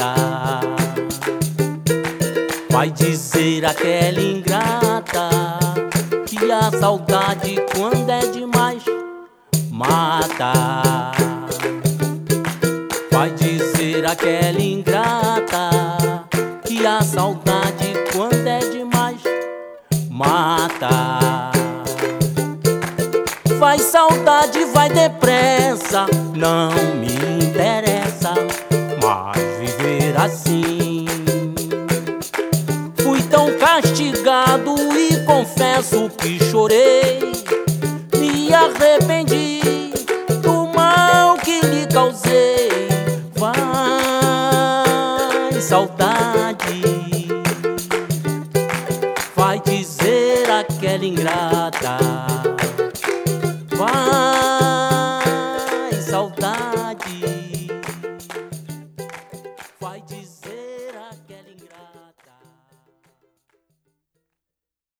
mata. Vai dizer aquela ingrata que a saudade, quando é demais, mata. Vai dizer aquela ingrata que a saudade, quando é demais, mata. Vai saudade, vai depressa, não me interessa mais viver assim. Fui tão castigado e confesso que chorei, me arrependi do mal que lhe causei. Vai saudade, vai dizer aquela ingrata. Vai saudade.